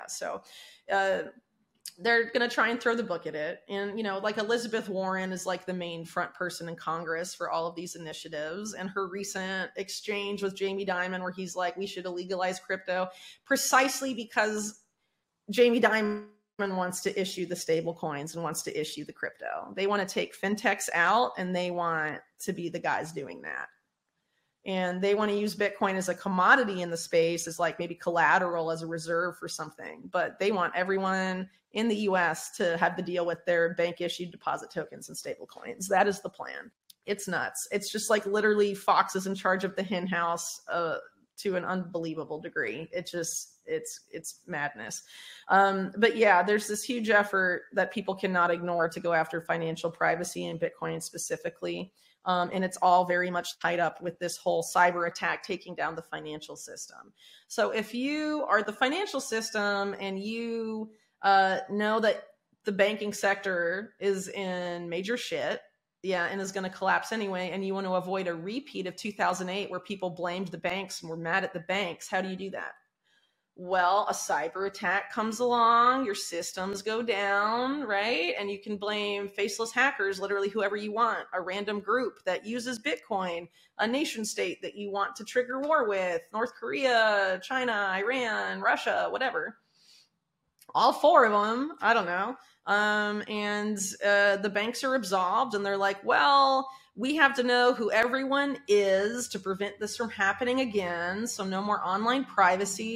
So uh, they're going to try and throw the book at it. And, like Elizabeth Warren is like the main front person in Congress for all of these initiatives. And her recent exchange with Jamie Dimon, where he's like, we should illegalize crypto, precisely because Jamie Dimon wants to issue the stable coins and wants to issue the crypto. They want to take fintechs out, and they want to be the guys doing that. And they want to use Bitcoin as a commodity in the space, as like maybe collateral, as a reserve for something. But they want everyone in the US to have to deal with their bank issued deposit tokens and stable coins. That is the plan. It's nuts. It's just like literally Fox is in charge of the hen house to an unbelievable degree. It's madness. But yeah, there's this huge effort that people cannot ignore to go after financial privacy and Bitcoin specifically. And it's all very much tied up with this whole cyber attack taking down the financial system. So if you are the financial system and you know that the banking sector is in major shit, and is going to collapse anyway, and you want to avoid a repeat of 2008 where people blamed the banks and were mad at the banks, how do you do that? Well, a cyber attack comes along, your systems go down, right? And you can blame faceless hackers, literally whoever you want, a random group that uses Bitcoin, a nation state that you want to trigger war with, North Korea, China, Iran, Russia, whatever. All four of them, I don't know. And the banks are absolved, and they're like, well, we have to know who everyone is to prevent this from happening again. So no more online privacy.